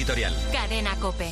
editorial. Cadena COPE.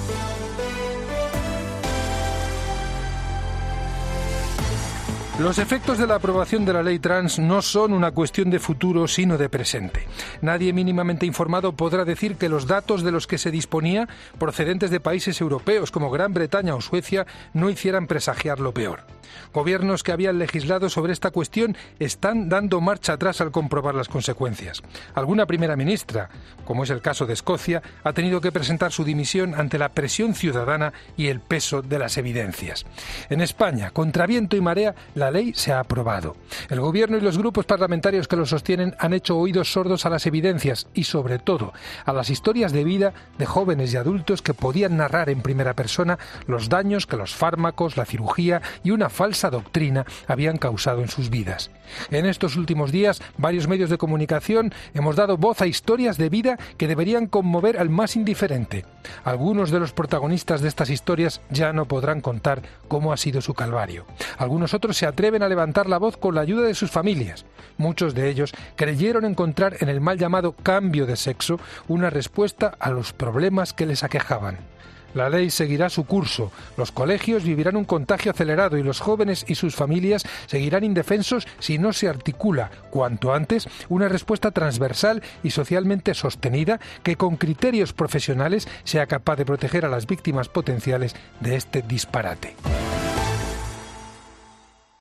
Los efectos de la aprobación de la ley trans no son una cuestión de futuro, sino de presente. Nadie mínimamente informado podrá decir que los datos de los que se disponía, procedentes de países europeos como Gran Bretaña o Suecia, no hicieran presagiar lo peor. Gobiernos que habían legislado sobre esta cuestión están dando marcha atrás al comprobar las consecuencias. Alguna primera ministra, como es el caso de Escocia, ha tenido que presentar su dimisión ante la presión ciudadana y el peso de las evidencias. En España, contra viento y marea, la ley se ha aprobado. El Gobierno y los grupos parlamentarios que lo sostienen han hecho oídos sordos a las evidencias y, sobre todo, a las historias de vida de jóvenes y adultos que podían narrar en primera persona los daños que los fármacos, la cirugía y una falsa doctrina habían causado en sus vidas. En estos últimos días, varios medios de comunicación hemos dado voz a historias de vida que deberían conmover al más indiferente. Algunos de los protagonistas de estas historias ya no podrán contar cómo ha sido su calvario. Algunos otros se atreven a levantar la voz con la ayuda de sus familias. Muchos de ellos creyeron encontrar en el mal llamado cambio de sexo una respuesta a los problemas que les aquejaban. La ley seguirá su curso, los colegios vivirán un contagio acelerado y los jóvenes y sus familias seguirán indefensos si no se articula, cuanto antes, una respuesta transversal y socialmente sostenida que con criterios profesionales sea capaz de proteger a las víctimas potenciales de este disparate.